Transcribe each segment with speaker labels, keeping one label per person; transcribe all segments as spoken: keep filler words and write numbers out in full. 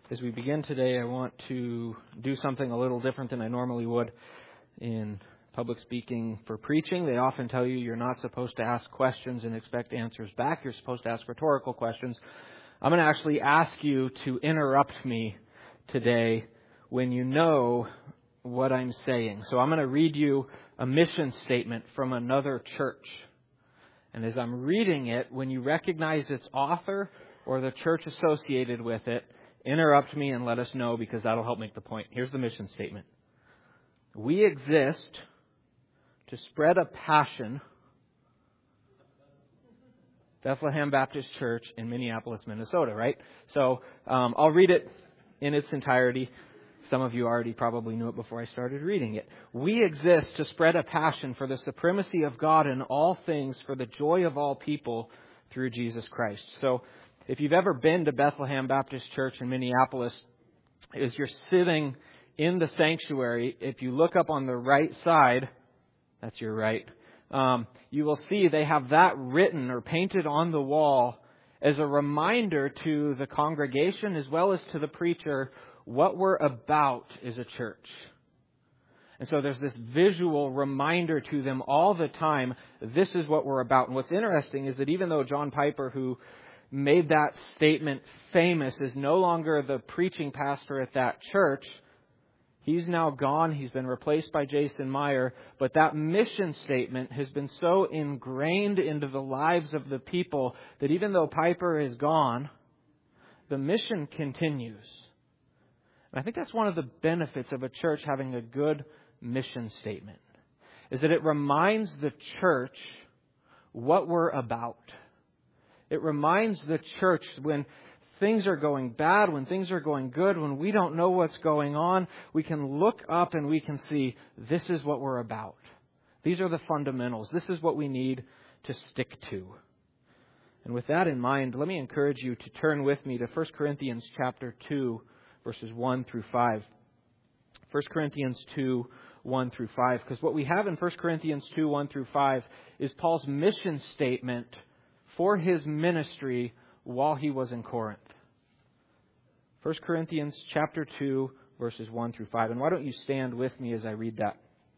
Speaker 1: As we begin today, I want to do something a little different than I normally would in public speaking for preaching. They often tell you you're not supposed to ask questions and expect answers back. You're supposed to ask rhetorical questions. I'm going to actually ask you to interrupt me today when you know what I'm saying. So I'm going to read you a mission statement from another church. And as I'm reading it, when you recognize its author or the church associated with it, interrupt me and let us know, because that'll help make the point. Here's the mission statement. We exist to spread a passion. Bethlehem Baptist Church in Minneapolis, Minnesota, right? So um, I'll read it in its entirety. Some of you already probably knew it before I started reading it. We exist to spread a passion for the supremacy of God in all things, for the joy of all people through Jesus Christ. So if you've ever been to Bethlehem Baptist Church in Minneapolis, as you're sitting in the sanctuary, if you look up on the right side, that's your right, um, you will see they have that written or painted on the wall as a reminder to the congregation as well as to the preacher what we're about as a church. And so there's this visual reminder to them all the time, this is what we're about. And what's interesting is that even though John Piper, who made that statement famous, is no longer the preaching pastor at that church, he's now gone. He's been replaced by Jason Meyer. But that mission statement has been so ingrained into the lives of the people that even though Piper is gone, the mission continues. And I think that's one of the benefits of a church having a good mission statement, is that it reminds the church what we're about. It reminds the church when things are going bad, when things are going good, when we don't know what's going on, we can look up and we can see this is what we're about. These are the fundamentals. This is what we need to stick to. And with that in mind, let me encourage you to turn with me to First Corinthians chapter two, verses one through five. First Corinthians two, one through five. Because what we have in First Corinthians two, one through five is Paul's mission statement for his ministry while he was in Corinth. First Corinthians chapter two, verses one through five. And why don't you stand with me as I read that?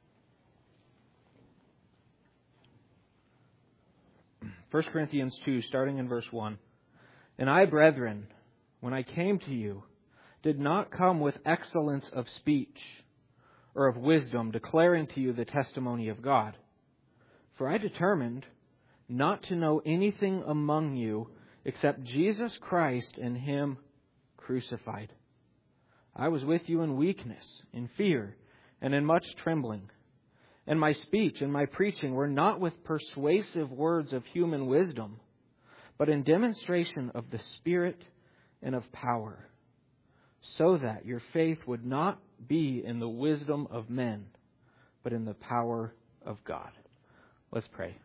Speaker 1: First Corinthians two, starting in verse one. And I, brethren, when I came to you, did not come with excellence of speech or of wisdom, declaring to you the testimony of God. For I determined not to know anything among you except Jesus Christ and Him crucified. I was with you in weakness, in fear, and in much trembling. And my speech and my preaching were not with persuasive words of human wisdom, but in demonstration of the Spirit and of power, so that your faith would not be in the wisdom of men, but in the power of God. Let's pray.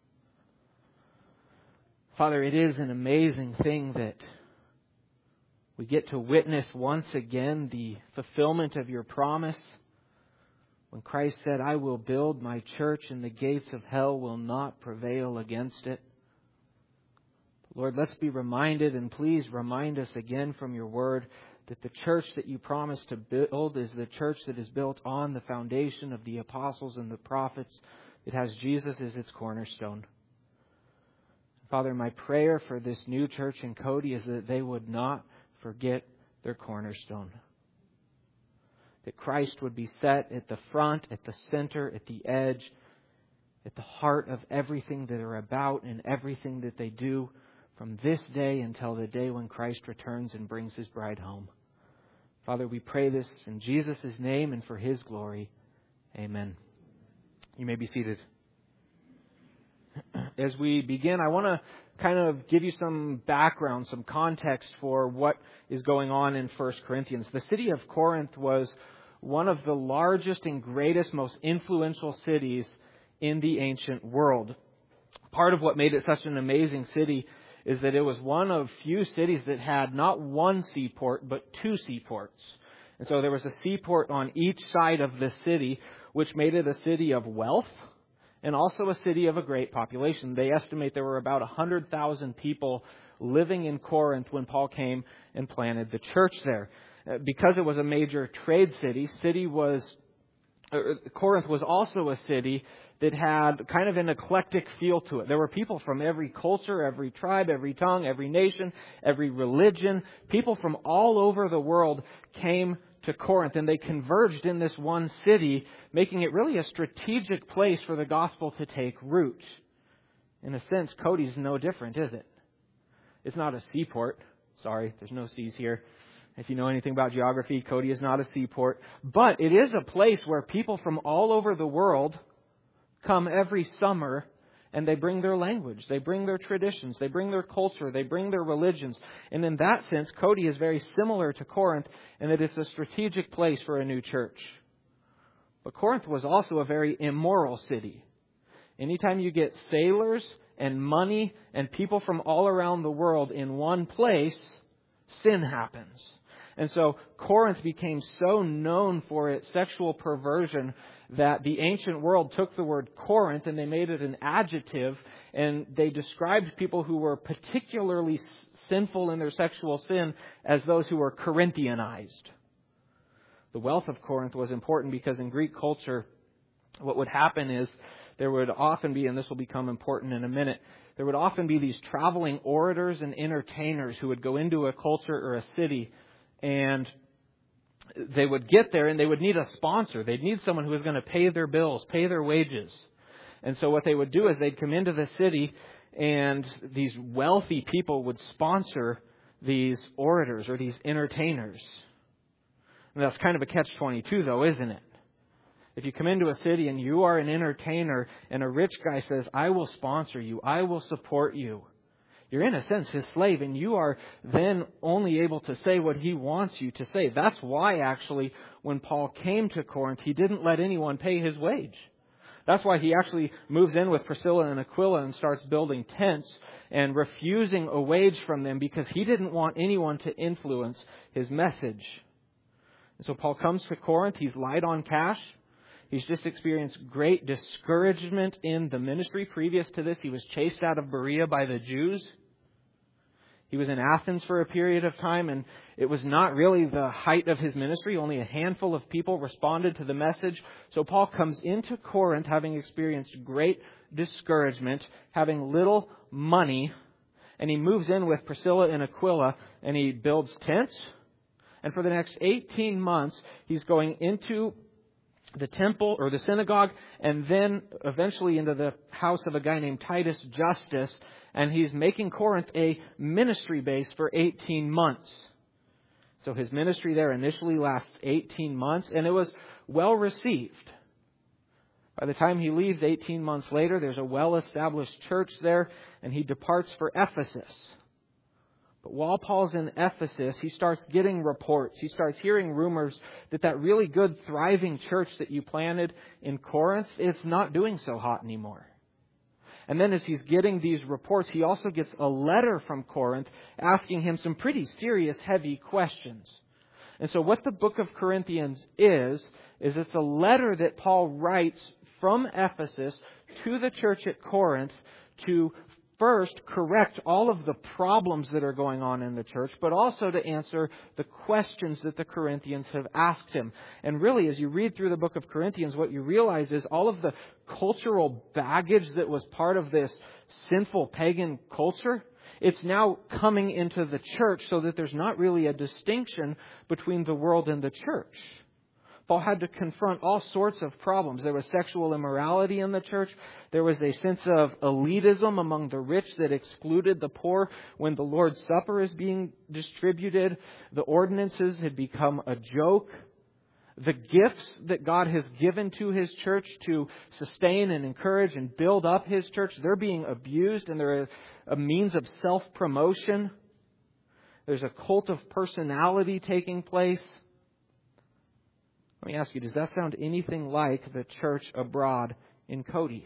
Speaker 1: Father, it is an amazing thing that we get to witness once again the fulfillment of your promise. When Christ said, I will build my church and the gates of hell will not prevail against it. Lord, let's be reminded, and please remind us again from your word, that the church that you promised to build is the church that is built on the foundation of the apostles and the prophets. It has Jesus as its cornerstone. Father, my prayer for this new church in Cody is that they would not forget their cornerstone. That Christ would be set at the front, at the center, at the edge, at the heart of everything that they're about and everything that they do from this day until the day when Christ returns and brings His bride home. Father, we pray this in Jesus' name and for His glory. Amen. You may be seated. As we begin, I want to kind of give you some background, some context for what is going on in First Corinthians. The city of Corinth was one of the largest and greatest, most influential cities in the ancient world. Part of what made it such an amazing city is that it was one of few cities that had not one seaport, but two seaports. And so there was a seaport on each side of the city, which made it a city of wealth and also a city of a great population. They estimate there were about one hundred thousand people living in Corinth when Paul came and planted the church there. Uh, because it was a major trade city, city was uh, Corinth was also a city that had kind of an eclectic feel to it. There were people from every culture, every tribe, every tongue, every nation, every religion. People from all over the world came to Corinth, and they converged in this one city, making it really a strategic place for the gospel to take root. In a sense, Cody's no different, is it? It's not a seaport. Sorry, there's no seas here. If you know anything about geography, Cody is not a seaport. But it is a place where people from all over the world come every summer, and they bring their language, they bring their traditions, they bring their culture, they bring their religions. And in that sense, Cody is very similar to Corinth in that it's a strategic place for a new church. But Corinth was also a very immoral city. Anytime you get sailors and money and people from all around the world in one place, sin happens. And so Corinth became so known for its sexual perversion that the ancient world took the word Corinth and they made it an adjective, and they described people who were particularly sinful in their sexual sin as those who were Corinthianized. The wealth of Corinth was important because in Greek culture, what would happen is there would often be, and this will become important in a minute, there would often be these traveling orators and entertainers who would go into a culture or a city, and they would get there and they would need a sponsor. They'd need someone who was going to pay their bills, pay their wages. And so what they would do is they'd come into the city, and these wealthy people would sponsor these orators or these entertainers. And that's kind of a catch twenty-two though, isn't it? If you come into a city and you are an entertainer and a rich guy says, I will sponsor you, I will support you, you're in a sense his slave, and you are then only able to say what he wants you to say. That's why actually when Paul came to Corinth, he didn't let anyone pay his wage. That's why he actually moves in with Priscilla and Aquila and starts building tents and refusing a wage from them because he didn't want anyone to influence his message. And so Paul comes to Corinth. He's light on cash. He's just experienced great discouragement in the ministry. Previous to this, he was chased out of Berea by the Jews. He was in Athens for a period of time, and it was not really the height of his ministry. Only a handful of people responded to the message. So Paul comes into Corinth having experienced great discouragement, having little money, and he moves in with Priscilla and Aquila, and he builds tents. And for the next eighteen months, he's going into the temple or the synagogue, and then eventually into the house of a guy named Titus Justus, and he's making Corinth a ministry base for eighteen months. So his ministry there initially lasts eighteen months, and it was well received. By the time he leaves eighteen months later, there's a well-established church there, and he departs for Ephesus. But while Paul's in Ephesus, he starts getting reports. He starts hearing rumors that that really good, thriving church that you planted in Corinth, it's not doing so hot anymore. And then as he's getting these reports, he also gets a letter from Corinth asking him some pretty serious, heavy questions. And so what the book of Corinthians is, is it's a letter that Paul writes from Ephesus to the church at Corinth to first correct all of the problems that are going on in the church, but also to answer the questions that the Corinthians have asked him. And really, as you read through the book of Corinthians, what you realize is all of the cultural baggage that was part of this sinful pagan culture, it's now coming into the church so that there's not really a distinction between the world and the church. Paul had to confront all sorts of problems. There was sexual immorality in the church. There was a sense of elitism among the rich that excluded the poor when the Lord's Supper is being distributed. The ordinances had become a joke. The gifts that God has given to His church to sustain and encourage and build up His church, they're being abused, and they're a, a means of self-promotion. There's a cult of personality taking place. Let me ask you, does that sound anything like the church abroad in Cody?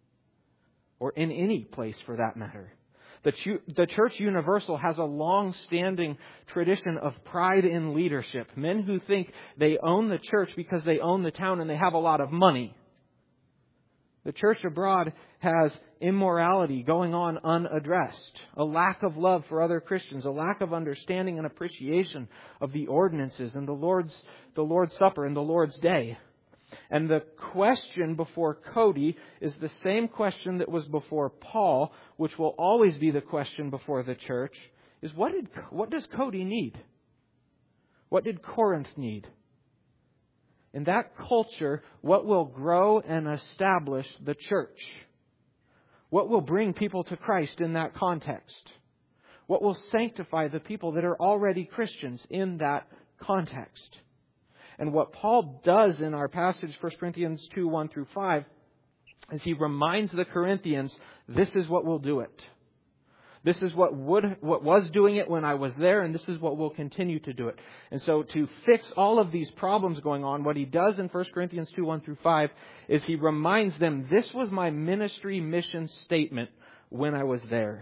Speaker 1: Or in any place for that matter? The, ch- the Church Universal has a long-standing tradition of pride in leadership. Men who think they own the church because they own the town and they have a lot of money. The church abroad has immorality going on unaddressed, a lack of love for other Christians, a lack of understanding and appreciation of the ordinances and the Lord's, the Lord's Supper and the Lord's Day. And the question before Cody is the same question that was before Paul, which will always be the question before the church, is what did what does Cody need? What did Corinth need? In that culture, what will grow and establish the church? What will bring people to Christ in that context? What will sanctify the people that are already Christians in that context? And what Paul does in our passage, First Corinthians two, one through five, is he reminds the Corinthians, this is what will do it. This is what would what was doing it when I was there, and this is what will continue to do it. And so to fix all of these problems going on, what he does in First Corinthians two, one through five, is he reminds them, this was my ministry mission statement when I was there.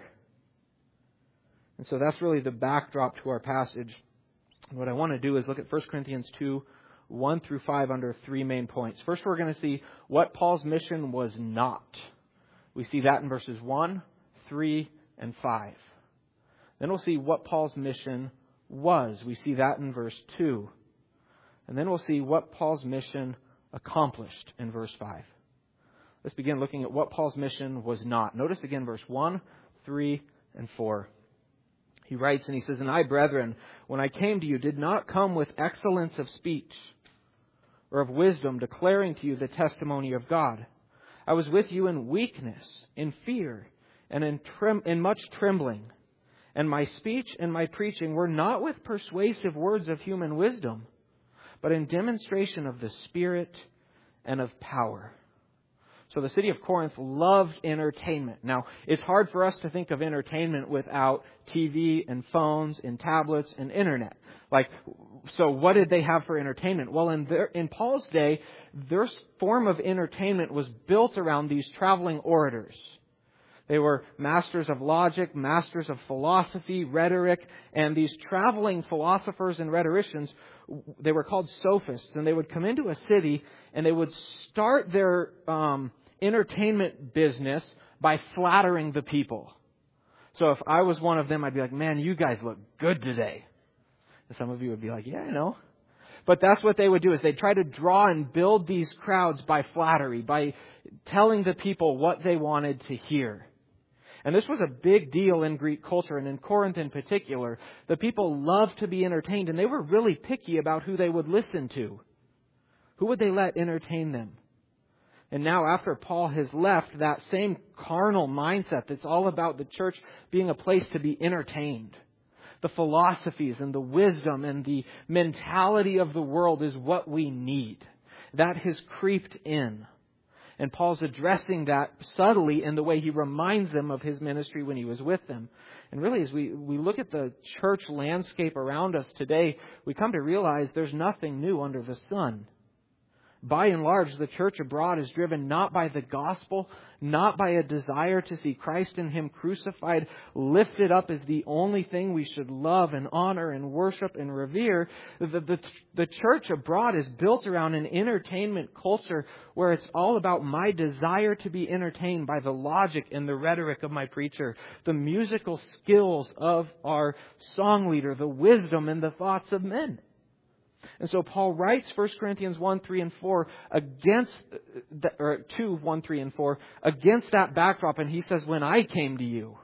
Speaker 1: And so that's really the backdrop to our passage. And what I want to do is look at First Corinthians two, one through five under three main points. First, we're going to see what Paul's mission was not. We see that in verses one, three, and five. Then we'll see what Paul's mission was. We see that in verse two. And then we'll see what Paul's mission accomplished in verse five. Let's begin looking at what Paul's mission was not. Notice again verse one, three, and four. He writes and he says, "And I, brethren, when I came to you, did not come with excellence of speech or of wisdom, declaring to you the testimony of God. I was with you in weakness, in fear, and in, trem- in much trembling. And my speech and my preaching were not with persuasive words of human wisdom, but in demonstration of the Spirit and of power." So the city of Corinth loved entertainment. Now, it's hard for us to think of entertainment without T V and phones and tablets and internet. Like, so what did they have for entertainment? Well, in their, in Paul's day, their form of entertainment was built around these traveling orators. They were masters of logic, masters of philosophy, rhetoric, and these traveling philosophers and rhetoricians, they were called sophists, and they would come into a city and they would start their um, entertainment business by flattering the people. So if I was one of them, I'd be like, "Man, you guys look good today." And some of you would be like, "Yeah, I know." But that's what they would do, is they'd try to draw and build these crowds by flattery, by telling the people what they wanted to hear. And this was a big deal in Greek culture, and in Corinth in particular. The people loved to be entertained, and they were really picky about who they would listen to. Who would they let entertain them? And now after Paul has left, that same carnal mindset that's all about the church being a place to be entertained, the philosophies and the wisdom and the mentality of the world is what we need. That has creeped in. And Paul's addressing that subtly in the way he reminds them of his ministry when he was with them. And really, as we, we look at the church landscape around us today, we come to realize there's nothing new under the sun. By and large, the church abroad is driven not by the gospel, not by a desire to see Christ and Him crucified, lifted up as the only thing we should love and honor and worship and revere. The, the, the church abroad is built around an entertainment culture where it's all about my desire to be entertained by the logic and the rhetoric of my preacher, the musical skills of our song leader, the wisdom and the thoughts of men. And so Paul writes First Corinthians one, three, and four against, or two, one, three, and four, against that backdrop. And he says, when I came to you,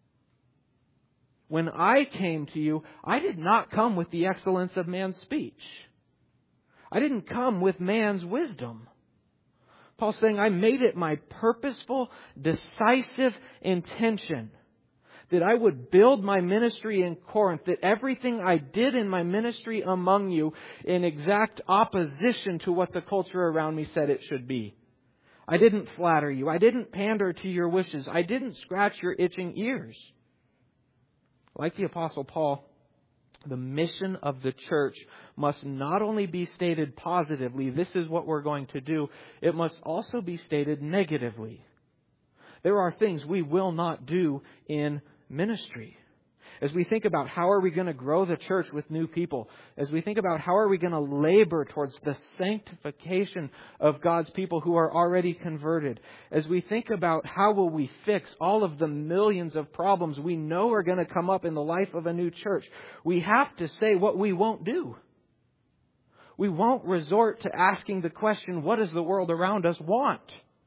Speaker 1: when I came to you, I did not come with the excellence of man's speech. I didn't come with man's wisdom. Paul's saying, I made it my purposeful, decisive intention that I would build my ministry in Corinth, that everything I did in my ministry among you in exact opposition to what the culture around me said it should be. I didn't flatter you. I didn't pander to your wishes. I didn't scratch your itching ears. Like the Apostle Paul, the mission of the church must not only be stated positively, this is what we're going to do, it must also be stated negatively. There are things we will not do in ministry. as we think about how are we going to grow the church with new people, as we think about how are we going to labor towards the sanctification of God's people who are already converted, as we think about how will we fix all of the millions of problems we know are going to come up in the life of a new church, we have to say what we won't do. We won't resort to asking the question, what does the world around us want?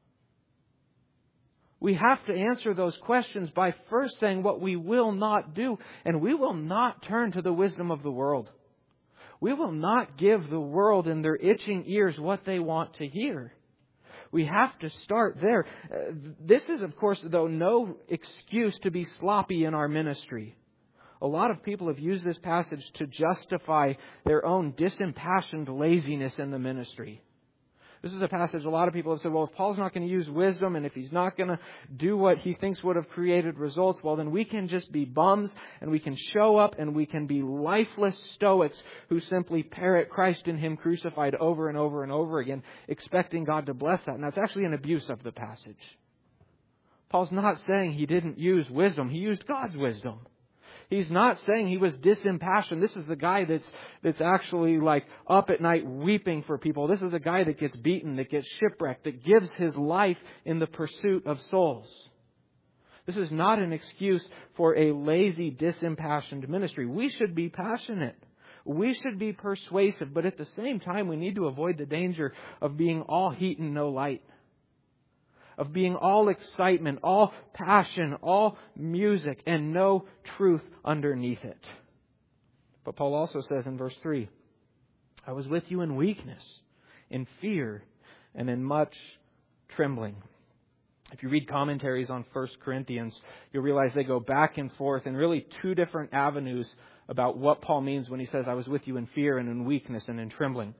Speaker 1: We have to answer those questions by first saying what we will not do. And we will not turn to the wisdom of the world. We will not give the world and their itching ears what they want to hear. We have to start there. Uh, this is, of course, though, no excuse to be sloppy in our ministry. A lot of people have used this passage to justify their own disimpassioned laziness in the ministry. This is a passage a lot of people have said, well, if Paul's not going to use wisdom and if he's not going to do what he thinks would have created results, well, then we can just be bums and we can show up and we can be lifeless stoics who simply parrot Christ and Him crucified over and over and over again, expecting God to bless that. And that's actually an abuse of the passage. Paul's not saying he didn't use wisdom. He used God's wisdom. He's not saying he was disimpassioned. This is the guy that's that's actually like up at night weeping for people. This is a guy that gets beaten, that gets shipwrecked, that gives his life in the pursuit of souls. This is not an excuse for a lazy, disimpassioned ministry. We should be passionate. We should be persuasive. But at the same time, we need to avoid the danger of being all heat and no light. Of being all excitement, all passion, all music, and no truth underneath it. But Paul also says in verse three, I was with you in weakness, in fear, and in much trembling. If you read commentaries on First Corinthians, you'll realize they go back and forth in really two different avenues about what Paul means when he says, I was with you in fear and in weakness and in trembling.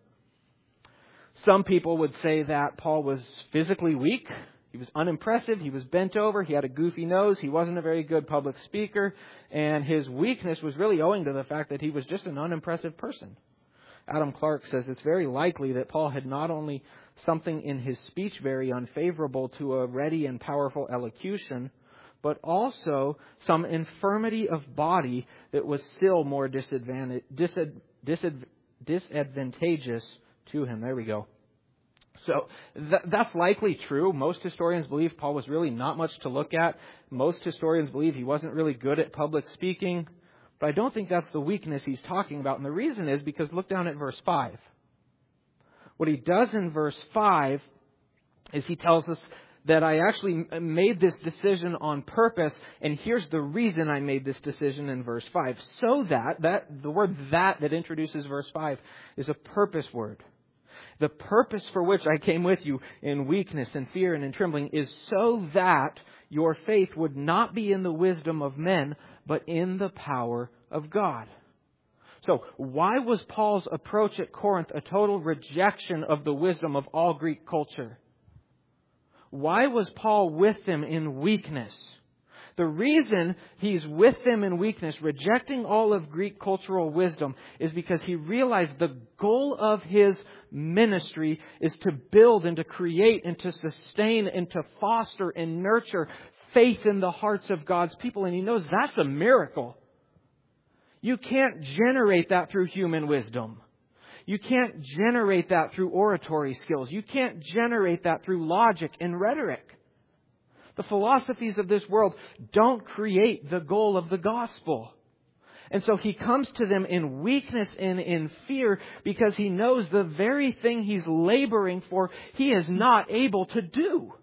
Speaker 1: Some people would say that Paul was physically weak. He was unimpressive. He was bent over. He had a goofy nose. He wasn't a very good public speaker. And his weakness was really owing to the fact that he was just an unimpressive person. Adam Clark says it's very likely that Paul had not only something in his speech very unfavorable to a ready and powerful elocution, but also some infirmity of body that was still more disadvantage, disad, disad, disadvantageous to him. There we go. So th- that's likely true. Most historians believe Paul was really not much to look at. Most historians believe he wasn't really good at public speaking. But I don't think that's the weakness he's talking about. And the reason is because look down at verse five. What he does in verse five is he tells us that I actually made this decision on purpose. And here's the reason I made this decision in verse five. So that, that the word that that introduces verse five is a purpose word. The purpose for which I came with you in weakness and fear and in trembling is so that your faith would not be in the wisdom of men, but in the power of God. So why was Paul's approach at Corinth a total rejection of the wisdom of all Greek culture? Why was Paul with them in weakness? The reason he's with them in weakness, rejecting all of Greek cultural wisdom, is because he realized the goal of his ministry is to build and to create and to sustain and to foster and nurture faith in the hearts of God's people. And he knows that's a miracle. You can't generate that through human wisdom. You can't generate that through oratory skills. You can't generate that through logic and rhetoric. The philosophies of this world don't create the goal of the gospel. And so he comes to them in weakness and in fear because he knows the very thing he's laboring for, he is not able to do.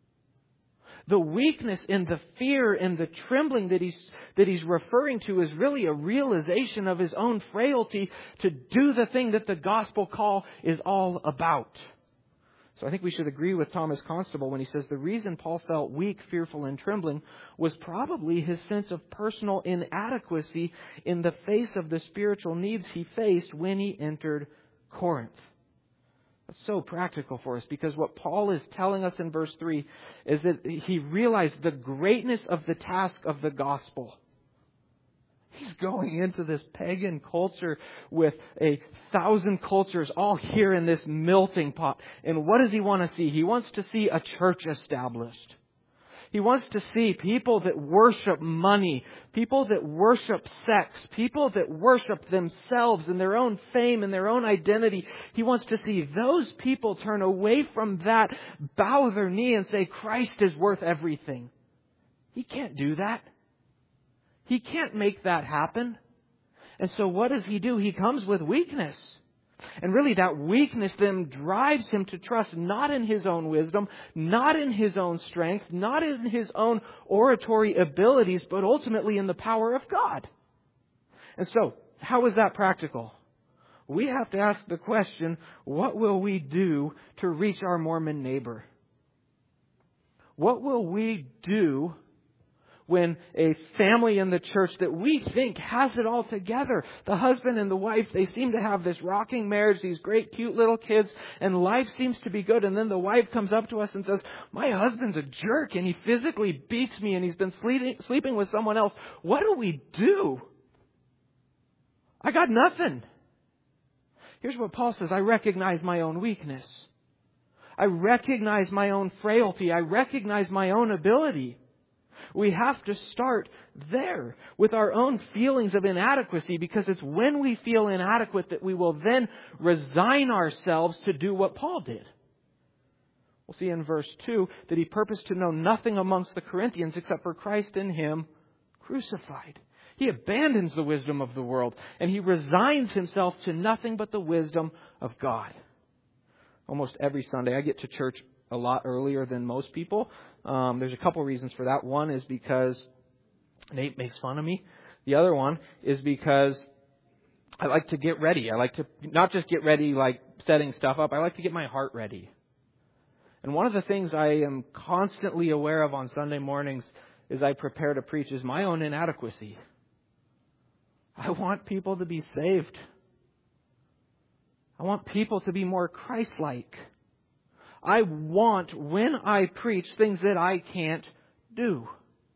Speaker 1: The weakness and the fear and the trembling that he's, that he's referring to is really a realization of his own frailty to do the thing that the gospel call is all about. So I think we should agree with Thomas Constable when he says the reason Paul felt weak, fearful, and trembling was probably his sense of personal inadequacy in the face of the spiritual needs he faced when he entered Corinth. That's so practical for us because what Paul is telling us in verse three is that he realized the greatness of the task of the gospel. He's going into this pagan culture with a thousand cultures all here in this melting pot. And what does he want to see? He wants to see a church established. He wants to see people that worship money, people that worship sex, people that worship themselves and their own fame and their own identity. He wants to see those people turn away from that, bow their knee and say, Christ is worth everything. He can't do that. He can't make that happen. And so what does He do? He comes with weakness. And really that weakness then drives Him to trust not in His own wisdom, not in His own strength, not in His own oratory abilities, but ultimately in the power of God. And so, how is that practical? We have to ask the question, what will we do to reach our Mormon neighbor? What will we do when a family in the church that we think has it all together, the husband and the wife, they seem to have this rocking marriage, these great cute little kids, and life seems to be good. And then the wife comes up to us and says, my husband's a jerk and he physically beats me and he's been sleeping, sleeping with someone else. What do we do? I got nothing. Here's what Paul says. I recognize my own weakness. I recognize my own frailty. I recognize my own ability. We have to start there with our own feelings of inadequacy, because it's when we feel inadequate that we will then resign ourselves to do what Paul did. We'll see in verse two that he purposed to know nothing amongst the Corinthians except for Christ and Him crucified. He abandons the wisdom of the world and he resigns himself to nothing but the wisdom of God. Almost every Sunday I get to church a lot earlier than most people. Um, there's a couple reasons for that. One is because Nate makes fun of me. The other one is because I like to get ready. I like to not just get ready like setting stuff up. I like to get my heart ready. And one of the things I am constantly aware of on Sunday mornings as I prepare to preach is my own inadequacy. I want people to be saved. I want people to be more Christ-like. I want, when I preach, things that I can't do.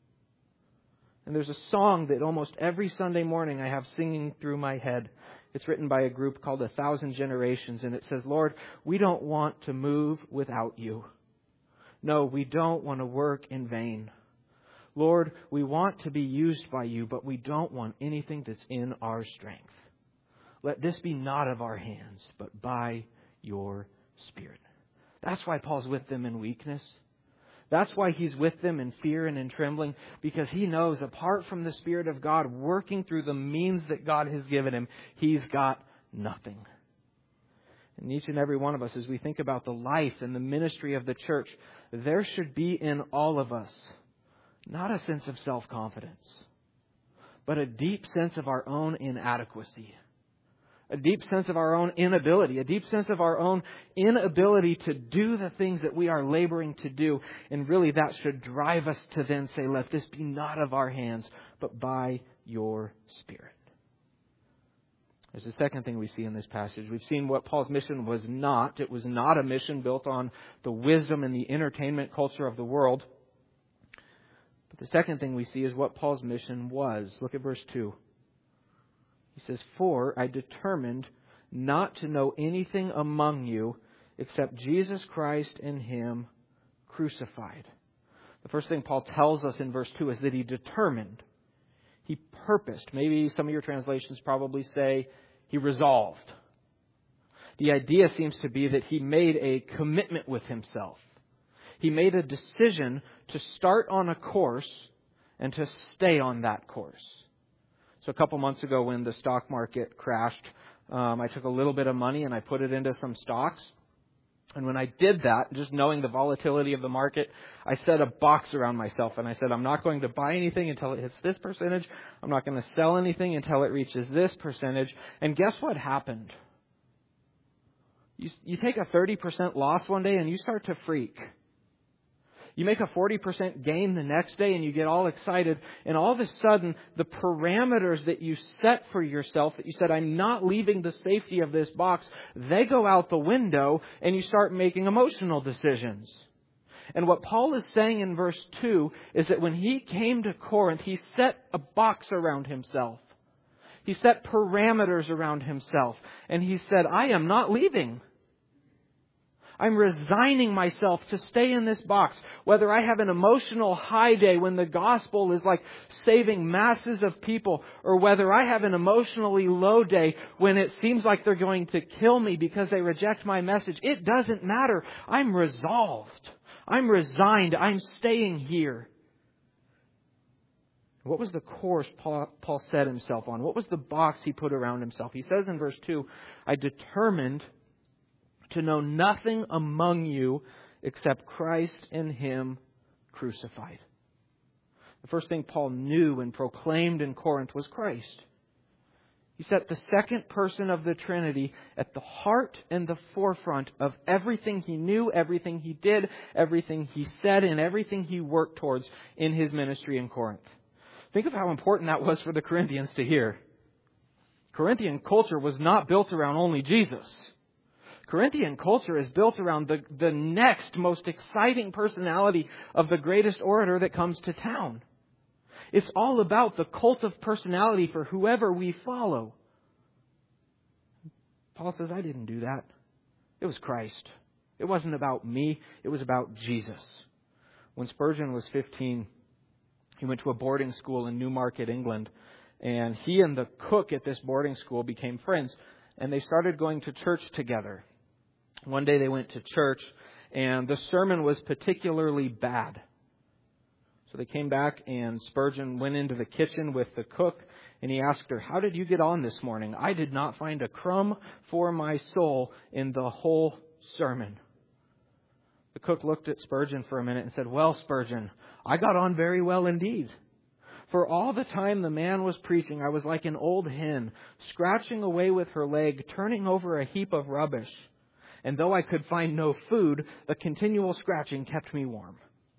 Speaker 1: And there's a song that almost every Sunday morning I have singing through my head. It's written by a group called A Thousand Generations, and it says, Lord, we don't want to move without You. No, we don't want to work in vain. Lord, we want to be used by You, but we don't want anything that's in our strength. Let this be not of our hands, but by Your Spirit. That's why Paul's with them in weakness. That's why he's with them in fear and in trembling, because he knows apart from the Spirit of God working through the means that God has given him, he's got nothing. And each and every one of us, as we think about the life and the ministry of the church, there should be in all of us not a sense of self-confidence, but a deep sense of our own inadequacy. A deep sense of our own inability, a deep sense of our own inability to do the things that we are laboring to do. And really that should drive us to then say, let this be not of our hands, but by Your Spirit. There's a second thing we see in this passage. We've seen what Paul's mission was not. It was not a mission built on the wisdom and the entertainment culture of the world. But the second thing we see is what Paul's mission was. Look at verse two. He says, for I determined not to know anything among you except Jesus Christ and Him crucified. The first thing Paul tells us in verse two is that he determined. He purposed. Maybe some of your translations probably say he resolved. The idea seems to be that he made a commitment with himself. He made a decision to start on a course and to stay on that course. So a couple months ago when the stock market crashed, um, I took a little bit of money and I put it into some stocks. And when I did that, just knowing the volatility of the market, I set a box around myself and I said, I'm not going to buy anything until it hits this percentage. I'm not going to sell anything until it reaches this percentage. And guess what happened? You, you take a thirty percent loss one day and you start to freak. You make a forty percent gain the next day and you get all excited. And all of a sudden, the parameters that you set for yourself, that you said, I'm not leaving the safety of this box, they go out the window and you start making emotional decisions. And what Paul is saying in verse two is that when he came to Corinth, he set a box around himself. He set parameters around himself. And he said, I am not leaving. I'm resigning myself to stay in this box. Whether I have an emotional high day when the gospel is like saving masses of people, or whether I have an emotionally low day when it seems like they're going to kill me because they reject my message. It doesn't matter. I'm resolved. I'm resigned. I'm staying here. What was the course Paul, Paul set himself on? What was the box he put around himself? He says in verse two, I determined to know nothing among you except Christ and Him crucified. The first thing Paul knew and proclaimed in Corinth was Christ. He set the second person of the Trinity at the heart and the forefront of everything he knew, everything he did, everything he said, and everything he worked towards in his ministry in Corinth. Think of how important that was for the Corinthians to hear. Corinthian culture was not built around only Jesus. Corinthian culture is built around the, the next most exciting personality of the greatest orator that comes to town. It's all about the cult of personality for whoever we follow. Paul says, I didn't do that. It was Christ. It wasn't about me. It was about Jesus. When Spurgeon was fifteen, he went to a boarding school in Newmarket, England, and he and the cook at this boarding school became friends, and they started going to church together. One day they went to church, and the sermon was particularly bad. So they came back, and Spurgeon went into the kitchen with the cook, and he asked her, how did you get on this morning? I did not find a crumb for my soul in the whole sermon. The cook looked at Spurgeon for a minute and said, well, Spurgeon, I got on very well indeed. For all the time the man was preaching, I was like an old hen, scratching away with her leg, turning over a heap of rubbish. And though I could find no food, the continual scratching kept me warm.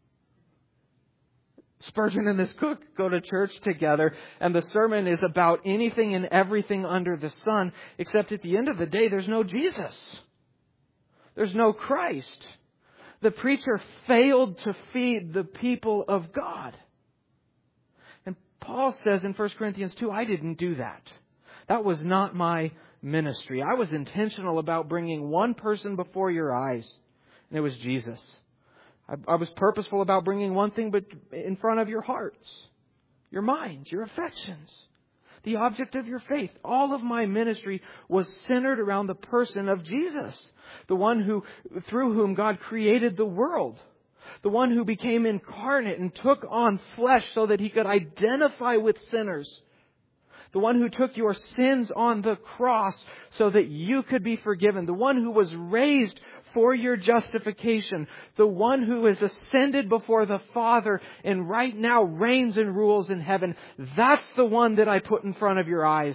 Speaker 1: Spurgeon and this cook go to church together, and the sermon is about anything and everything under the sun, except at the end of the day, there's no Jesus. There's no Christ. The preacher failed to feed the people of God. And Paul says in First Corinthians two, I didn't do that. That was not my ministry. I was intentional about bringing one person before your eyes, and it was Jesus. I, I was purposeful about bringing one thing but in front of your hearts, your minds, your affections, the object of your faith. All of my ministry was centered around the person of Jesus, the one who, through whom God created the world, the one who became incarnate and took on flesh so that He could identify with sinners, the one who took your sins on the cross so that you could be forgiven, the one who was raised for your justification, the one who is ascended before the Father and right now reigns and rules in heaven. That's the one that I put in front of your eyes.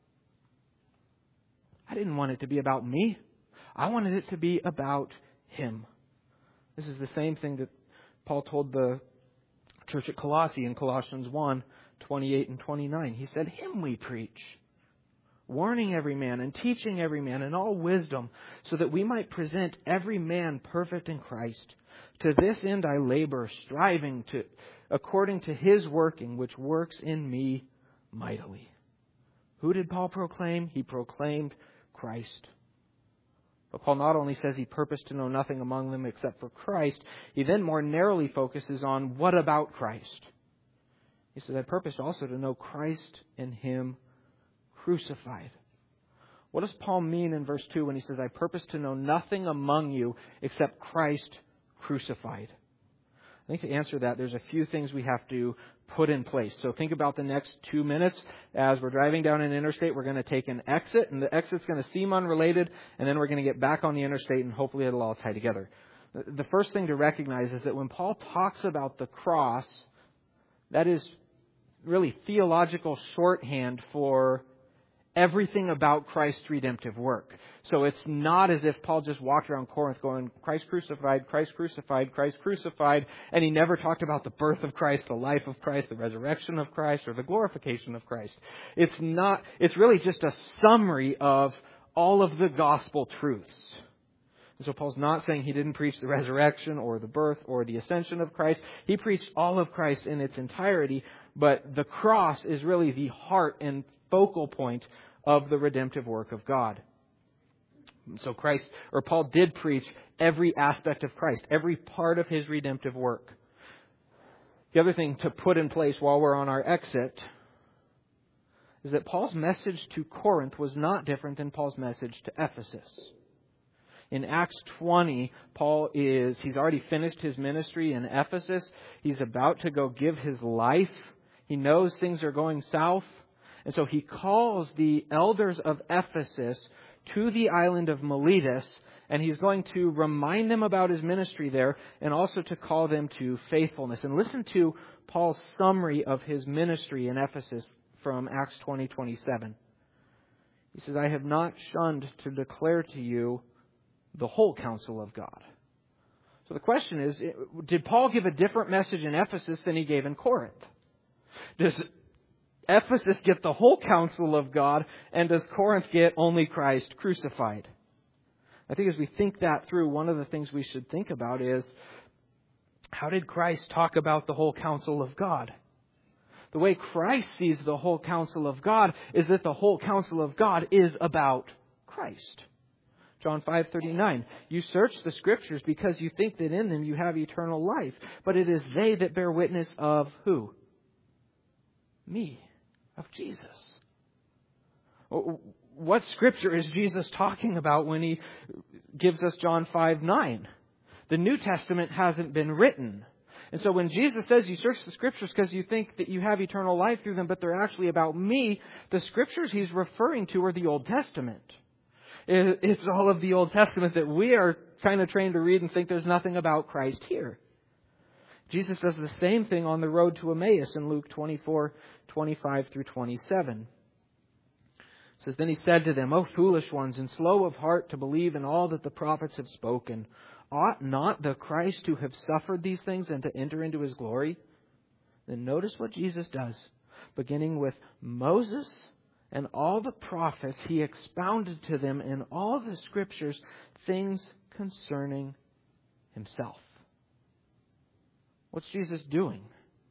Speaker 1: I didn't want it to be about me. I wanted it to be about Him. This is the same thing that Paul told the church at Colossae in Colossians one, twenty-eight and twenty-nine. He said, Him we preach, warning every man and teaching every man in all wisdom, so that we might present every man perfect in Christ. To this end I labor, striving to, according to His working, which works in me mightily. Who did Paul proclaim? He proclaimed Christ. But Paul not only says he purposed to know nothing among them except for Christ, he then more narrowly focuses on what about Christ. He says, I purposed also to know Christ and Him crucified. What does Paul mean in verse two when he says, I purpose to know nothing among you except Christ crucified? I think to answer that, there's a few things we have to put in place. So think about the next two minutes. As we're driving down an interstate, we're going to take an exit, and the exit's going to seem unrelated, and then we're going to get back on the interstate, and hopefully it'll all tie together. The first thing to recognize is that when Paul talks about the cross, that is really theological shorthand for everything about Christ's redemptive work. So it's not as if Paul just walked around Corinth going, Christ crucified, Christ crucified, Christ crucified, and he never talked about the birth of Christ, the life of Christ, the resurrection of Christ, or the glorification of Christ. It's not, it's really just a summary of all of the gospel truths. And so Paul's not saying he didn't preach the resurrection or the birth or the ascension of Christ. He preached all of Christ in its entirety, but the cross is really the heart and focal point of the redemptive work of God. So Christ, or Paul did preach every aspect of Christ, every part of His redemptive work. The other thing to put in place while we're on our exit is that Paul's message to Corinth was not different than Paul's message to Ephesus. In Acts twenty, Paul is, he's already finished his ministry in Ephesus. He's about to go give his life. He knows things are going south. And so he calls the elders of Ephesus to the island of Miletus, and he's going to remind them about his ministry there and also to call them to faithfulness. And listen to Paul's summary of his ministry in Ephesus from Acts twenty twenty-seven. He says, I have not shunned to declare to you the whole counsel of God. So the question is, did Paul give a different message in Ephesus than he gave in Corinth? Does Ephesus get the whole counsel of God, and does Corinth get only Christ crucified? I think as we think that through, one of the things we should think about is, how did Christ talk about the whole counsel of God? The way Christ sees the whole counsel of God is that the whole counsel of God is about Christ. John five thirty-nine, you search the Scriptures because you think that in them you have eternal life, but it is they that bear witness of who? Me. Of Jesus. What Scripture is Jesus talking about when He gives us John five nine? The New Testament hasn't been written. And so when Jesus says you search the Scriptures because you think that you have eternal life through them, but they're actually about me, the Scriptures He's referring to are the Old Testament. It's all of the Old Testament that we are kind of trained to read and think there's nothing about Christ here. Jesus does the same thing on the road to Emmaus in Luke twenty-four, twenty-five through twenty-seven. It says, then He said to them, O foolish ones, and slow of heart to believe in all that the prophets have spoken. Ought not the Christ to have suffered these things and to enter into His glory? Then notice what Jesus does. Beginning with Moses and all the prophets, He expounded to them in all the Scriptures things concerning Himself. What's Jesus doing?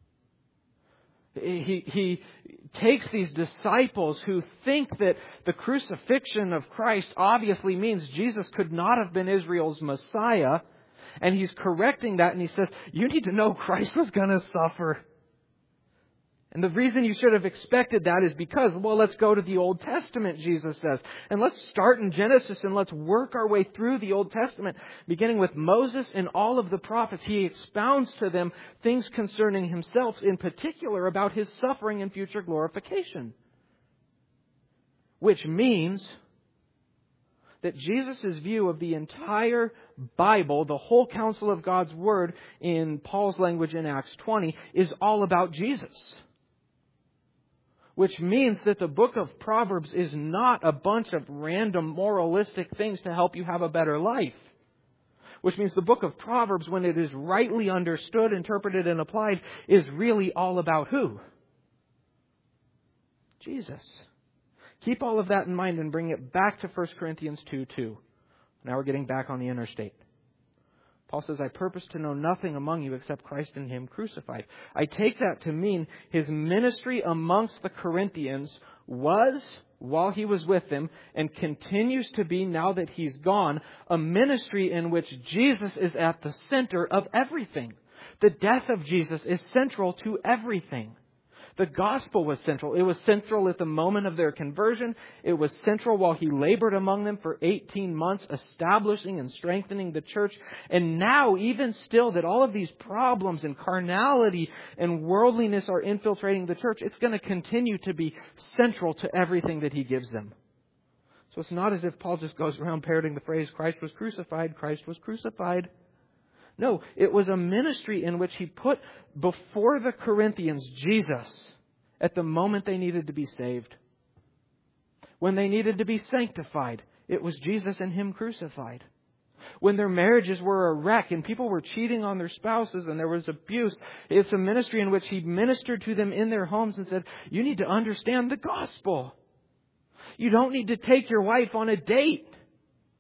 Speaker 1: He, he takes these disciples who think that the crucifixion of Christ obviously means Jesus could not have been Israel's Messiah. And He's correcting that, and He says, you need to know Christ was going to suffer. And the reason you should have expected that is because, well, let's go to the Old Testament, Jesus says. And let's start in Genesis and let's work our way through the Old Testament. Beginning with Moses and all of the prophets, He expounds to them things concerning Himself, in particular about His suffering and future glorification. Which means that Jesus' view of the entire Bible, the whole counsel of God's Word in Paul's language in Acts twenty, is all about Jesus. Which means that the book of Proverbs is not a bunch of random moralistic things to help you have a better life. Which means the book of Proverbs, when it is rightly understood, interpreted, and applied, is really all about who? Jesus. Keep all of that in mind and bring it back to First Corinthians two two. Now we're getting back on the interstate. Paul says, I purpose to know nothing among you except Christ and Him crucified. I take that to mean His ministry amongst the Corinthians was, while He was with them, and continues to be now that He's gone, a ministry in which Jesus is at the center of everything. The death of Jesus is central to everything. The gospel was central. It was central at the moment of their conversion. It was central while He labored among them for eighteen months, establishing and strengthening the church. And now, even still, that all of these problems and carnality and worldliness are infiltrating the church, it's going to continue to be central to everything that He gives them. So it's not as if Paul just goes around parroting the phrase, Christ was crucified, Christ was crucified. No, it was a ministry in which He put before the Corinthians Jesus at the moment they needed to be saved. When they needed to be sanctified, it was Jesus and Him crucified. When their marriages were a wreck and people were cheating on their spouses and there was abuse, it's a ministry in which He ministered to them in their homes and said, you need to understand the gospel. You don't need to take your wife on a date.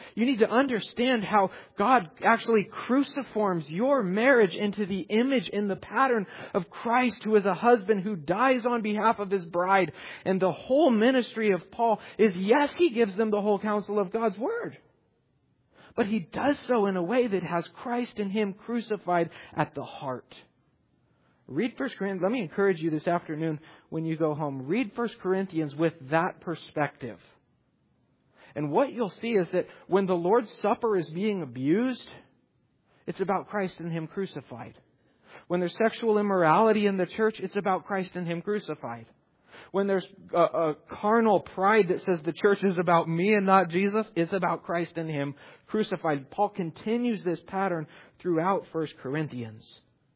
Speaker 1: You need to understand how God actually cruciforms your marriage into the image in the pattern of Christ, who is a husband who dies on behalf of his bride. And the whole ministry of Paul is, yes, he gives them the whole counsel of God's Word. But he does so in a way that has Christ and Him crucified at the heart. Read First Corinthians. Let me encourage you this afternoon when you go home. Read First Corinthians with that perspective. And what you'll see is that when the Lord's Supper is being abused, it's about Christ and Him crucified. When there's sexual immorality in the church, it's about Christ and Him crucified. When there's a, a carnal pride that says the church is about me and not Jesus, it's about Christ and Him crucified. Paul continues this pattern throughout First Corinthians.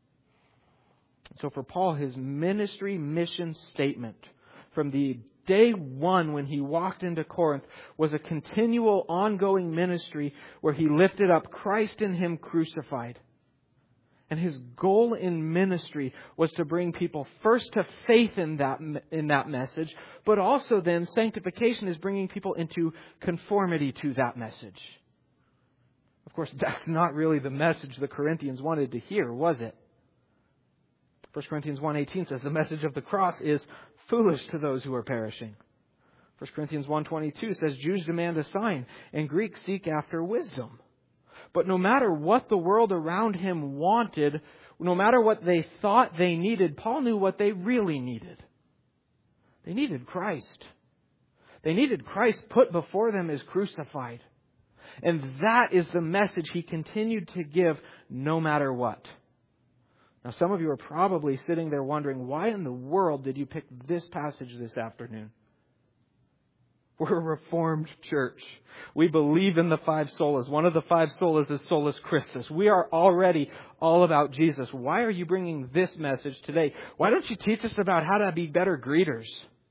Speaker 1: So for Paul, his ministry mission statement from the day one when he walked into Corinth was a continual, ongoing ministry where he lifted up Christ and Him crucified. And his goal in ministry was to bring people first to faith in that in that message, but also then sanctification is bringing people into conformity to that message. Of course, that's not really the message the Corinthians wanted to hear, was it? First Corinthians one eighteen says the message of the cross is foolish to those who are perishing. First Corinthians one twenty-two says Jews demand a sign and Greeks seek after wisdom. But no matter what the world around him wanted, no matter what they thought they needed, Paul knew what they really needed. They needed Christ. They needed Christ put before them as crucified. And that is the message he continued to give no matter what. Now, some of you are probably sitting there wondering, why in the world did you pick this passage this afternoon? We're a Reformed church. We believe in the five solas. One of the five solas is Solus Christus. We are already all about Jesus. Why are you bringing this message today? Why don't you teach us about how to be better greeters?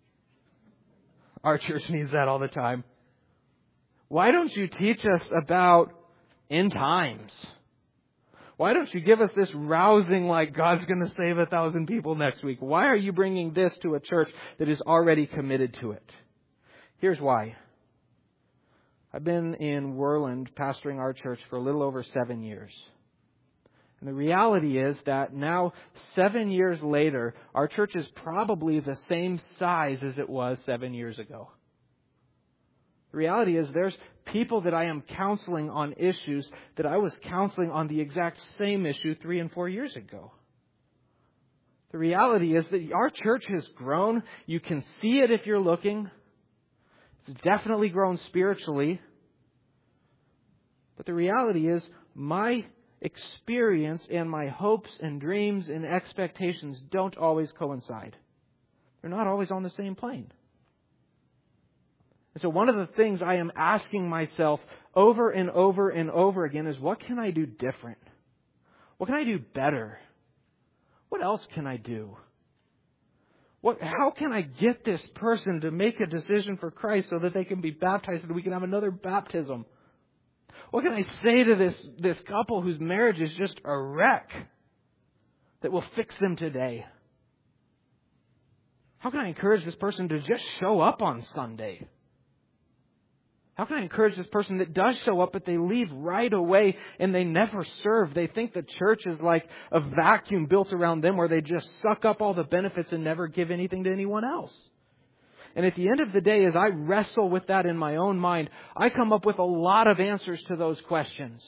Speaker 1: Our church needs that all the time. Why don't you teach us about end times? Why don't you give us this rousing, like God's going to save a thousand people next week? Why are you bringing this to a church that is already committed to it? Here's why. I've been in Worland pastoring our church for a little over seven years. And the reality is that now, seven years later, our church is probably the same size as it was seven years ago. The reality is there's people that I am counseling on issues that I was counseling on the exact same issue three and four years ago. The reality is that our church has grown. You can see it if you're looking. It's definitely grown spiritually. But the reality is my experience and my hopes and dreams and expectations don't always coincide. They're not always on the same plane. And so one of the things I am asking myself over and over and over again is, what can I do different? What can I do better? What else can I do? What, how can I get this person to make a decision for Christ so that they can be baptized and we can have another baptism? What can I say to this, this couple whose marriage is just a wreck that will fix them today? How can I encourage this person to just show up on Sunday? How can I encourage this person that does show up, but they leave right away and they never serve? They think the church is like a vacuum built around them where they just suck up all the benefits and never give anything to anyone else. And at the end of the day, as I wrestle with that in my own mind, I come up with a lot of answers to those questions.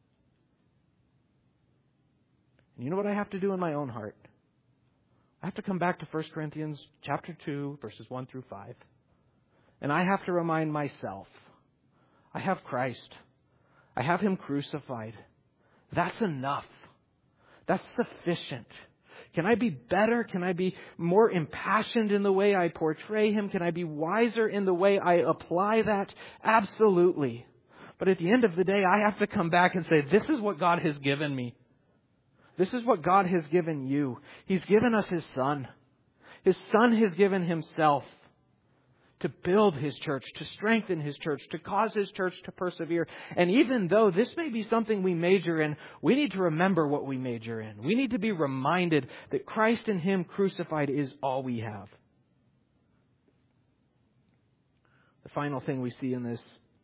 Speaker 1: And you know what I have to do in my own heart? I have to come back to First Corinthians chapter two, verses one through five. And I have to remind myself, I have Christ. I have Him crucified. That's enough. That's sufficient. Can I be better? Can I be more impassioned in the way I portray Him? Can I be wiser in the way I apply that? Absolutely. But at the end of the day, I have to come back and say, this is what God has given me. This is what God has given you. He's given us His Son. His Son has given Himself to build His church, to strengthen His church, to cause His church to persevere. And even though this may be something we major in, we need to remember what we major in. We need to be reminded that Christ and Him crucified is all we have. The final thing we see in this,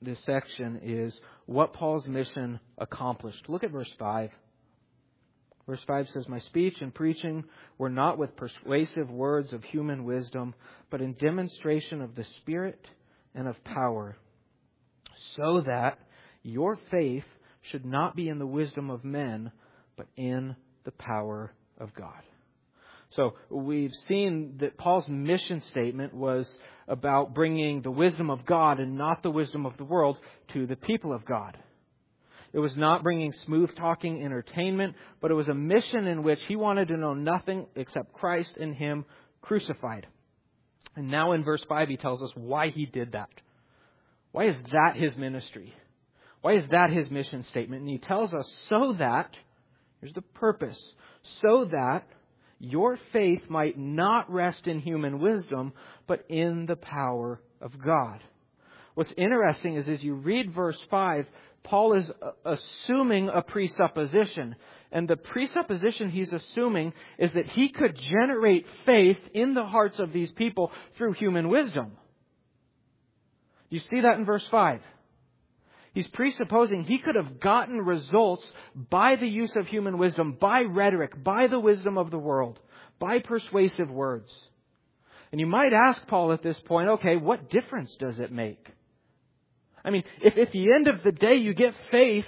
Speaker 1: this section is what Paul's mission accomplished. Look at verse five. Verse five says, "My speech and preaching were not with persuasive words of human wisdom, but in demonstration of the Spirit and of power, so that your faith should not be in the wisdom of men, but in the power of God." So we've seen that Paul's mission statement was about bringing the wisdom of God and not the wisdom of the world to the people of God. It was not bringing smooth-talking entertainment, but it was a mission in which he wanted to know nothing except Christ and Him crucified. And now in verse five, he tells us why he did that. Why is that his ministry? Why is that his mission statement? And he tells us so that, here's the purpose, so that your faith might not rest in human wisdom, but in the power of God. What's interesting is as you read verse five, Paul is assuming a presupposition. And the presupposition he's assuming is that he could generate faith in the hearts of these people through human wisdom. You see that in verse five. He's presupposing he could have gotten results by the use of human wisdom, by rhetoric, by the wisdom of the world, by persuasive words. And you might ask Paul at this point, okay, what difference does it make? I mean, if at the end of the day you get faith,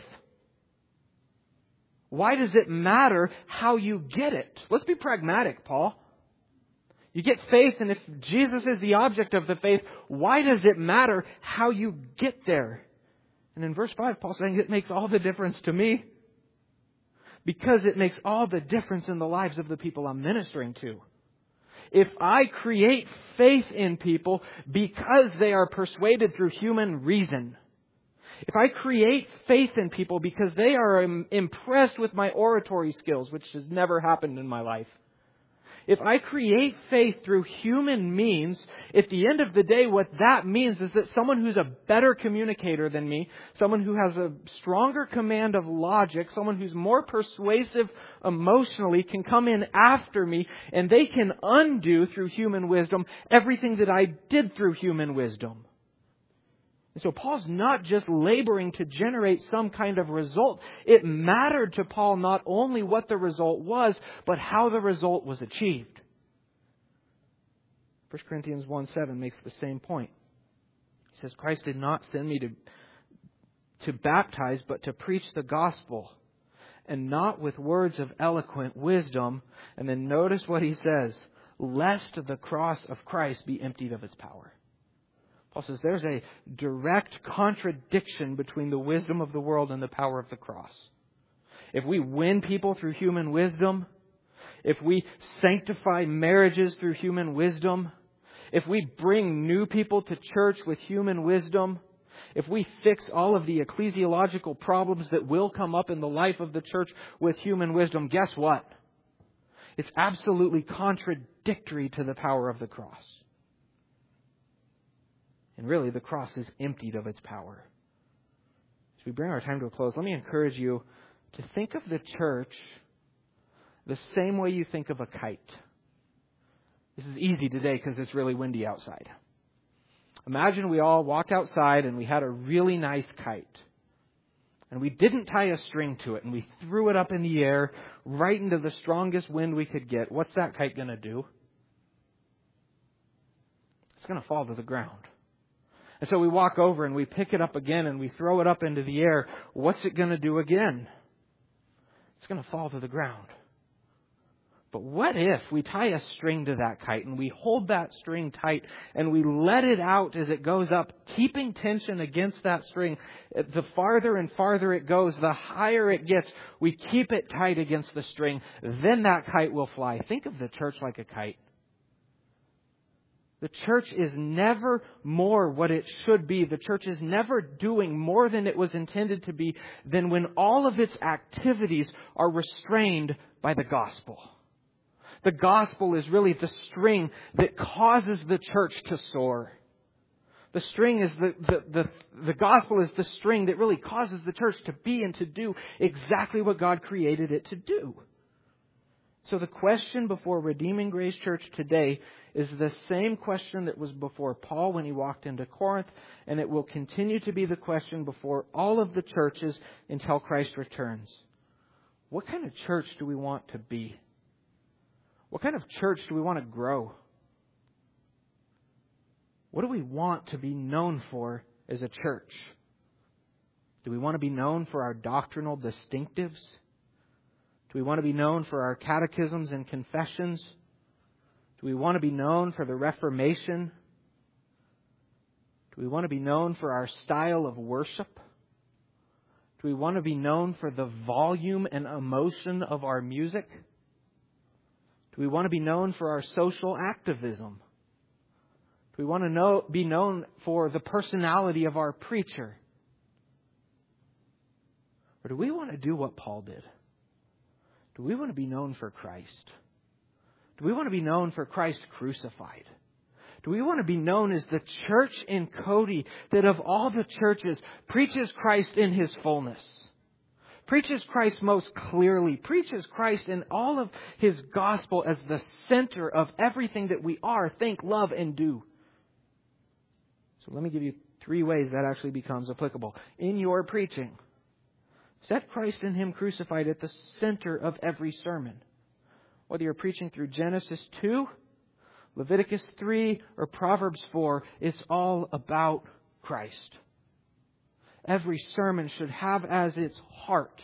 Speaker 1: why does it matter how you get it? Let's be pragmatic, Paul. You get faith, and if Jesus is the object of the faith, why does it matter how you get there? And in verse five, Paul's saying it makes all the difference to me. Because it makes all the difference in the lives of the people I'm ministering to. If I create faith in people because they are persuaded through human reason, if I create faith in people because they are impressed with my oratory skills, which has never happened in my life, if I create faith through human means, at the end of the day, what that means is that someone who's a better communicator than me, someone who has a stronger command of logic, someone who's more persuasive emotionally can come in after me, and they can undo through human wisdom everything that I did through human wisdom. And so Paul's not just laboring to generate some kind of result. It mattered to Paul not only what the result was, but how the result was achieved. First Corinthians one seven makes the same point. He says, "Christ did not send me to, to baptize, but to preach the gospel, and not with words of eloquent wisdom." And then notice what he says, "lest the cross of Christ be emptied of its power." Paul says there's a direct contradiction between the wisdom of the world and the power of the cross. If we win people through human wisdom, if we sanctify marriages through human wisdom, if we bring new people to church with human wisdom, if we fix all of the ecclesiological problems that will come up in the life of the church with human wisdom, guess what? It's absolutely contradictory to the power of the cross. And really, the cross is emptied of its power. As we bring our time to a close, let me encourage you to think of the church the same way you think of a kite. This is easy today because it's really windy outside. Imagine we all walked outside and we had a really nice kite. And we didn't tie a string to it and we threw it up in the air right into the strongest wind we could get. What's that kite going to do? It's going to fall to the ground. And so we walk over and we pick it up again and we throw it up into the air. What's it going to do again? It's going to fall to the ground. But what if we tie a string to that kite and we hold that string tight and we let it out as it goes up, keeping tension against that string? The farther and farther it goes, the higher it gets. We keep it tight against the string. Then that kite will fly. Think of the church like a kite. The church is never more what it should be. The church is never doing more than it was intended to be than when all of its activities are restrained by the gospel. The gospel is really the string that causes the church to soar. The string is the, the, the, the gospel is the string that really causes the church to be and to do exactly what God created it to do. So the question before Redeeming Grace Church today is the same question that was before Paul when he walked into Corinth, and it will continue to be the question before all of the churches until Christ returns. What kind of church do we want to be? What kind of church do we want to grow? What do we want to be known for as a church? Do we want to be known for our doctrinal distinctives? Do we want to be known for our catechisms and confessions? Do we want to be known for the Reformation? Do we want to be known for our style of worship? Do we want to be known for the volume and emotion of our music? Do we want to be known for our social activism? Do we want to know, be known for the personality of our preacher? Or do we want to do what Paul did? Do we want to be known for Christ? Do we want to be known for Christ crucified? Do we want to be known as the church in Cody that of all the churches preaches Christ in His fullness? Preaches Christ most clearly. Preaches Christ in all of His gospel as the center of everything that we are, think, love, and do. So let me give you three ways that actually becomes applicable. In your preaching, set Christ and Him crucified at the center of every sermon. Whether you're preaching through Genesis two, Leviticus three, or Proverbs four, it's all about Christ. Every sermon should have as its heart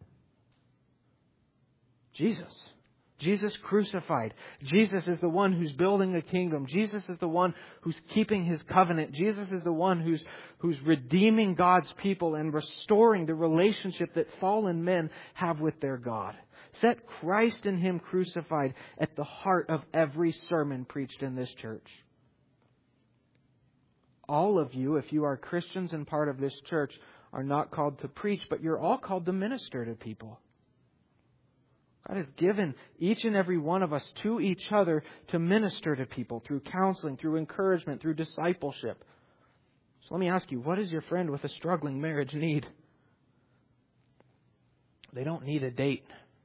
Speaker 1: Jesus. Jesus crucified. Jesus is the one who's building a kingdom. Jesus is the one who's keeping His covenant. Jesus is the one who's, who's redeeming God's people and restoring the relationship that fallen men have with their God. Set Christ and Him crucified at the heart of every sermon preached in this church. All of you, if you are Christians and part of this church, are not called to preach, but you're all called to minister to people. God has given each and every one of us to each other to minister to people through counseling, through encouragement, through discipleship. So let me ask you, what does your friend with a struggling marriage need? They don't need a date.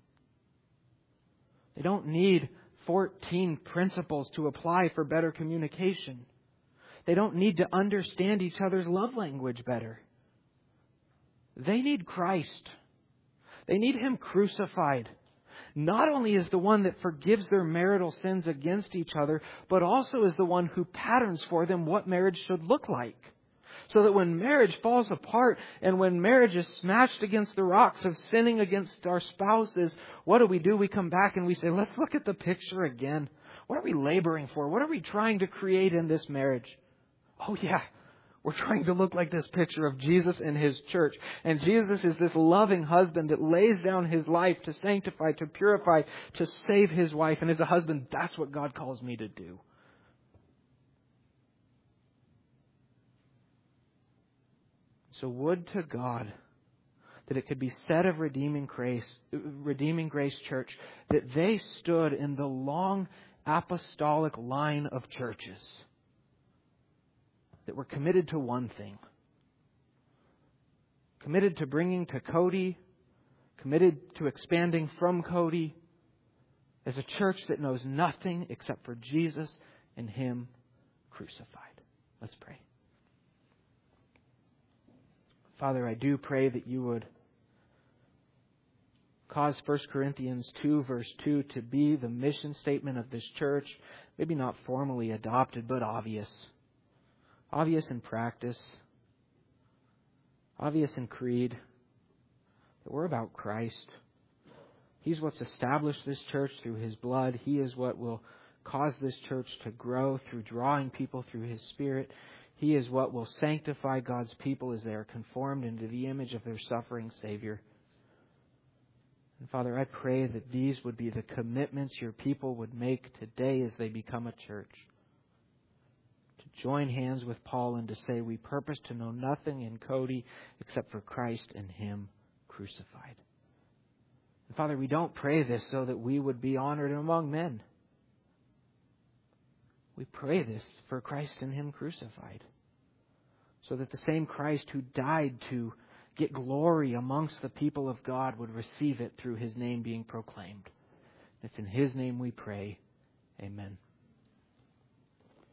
Speaker 1: They don't need fourteen principles to apply for better communication. They don't need to understand each other's love language better. They need Christ. They need Him crucified. Not only is the one that forgives their marital sins against each other, but also is the one who patterns for them what marriage should look like. So that when marriage falls apart and when marriage is smashed against the rocks of sinning against our spouses, what do we do? We come back and we say, let's look at the picture again. What are we laboring for? What are we trying to create in this marriage? Oh yeah, we're trying to look like this picture of Jesus and His church. And Jesus is this loving husband that lays down His life to sanctify, to purify, to save His wife. And as a husband, that's what God calls me to do. So would to God that it could be said of Redeeming Grace, Redeeming Grace Church that they stood in the long apostolic line of churches that were committed to one thing. Committed to bringing to Cody, committed to expanding from Cody as a church that knows nothing except for Jesus and Him crucified. Let's pray. Father, I do pray that You would cause First Corinthians two verse two to be the mission statement of this church. Maybe not formally adopted, but obvious. Obvious in practice. Obvious in creed. That we're about Christ. He's what's established this church through His blood. He is what will cause this church to grow through drawing people through His Spirit. He is what will sanctify God's people as they are conformed into the image of their suffering Savior. And Father, I pray that these would be the commitments Your people would make today as they become a church. To join hands with Paul and to say, we purpose to know nothing in Cody except for Christ and Him crucified. And Father, we don't pray this so that we would be honored among men. We pray this for Christ and Him crucified. So that the same Christ who died to get glory amongst the people of God would receive it through His name being proclaimed. It's in His name we pray. Amen.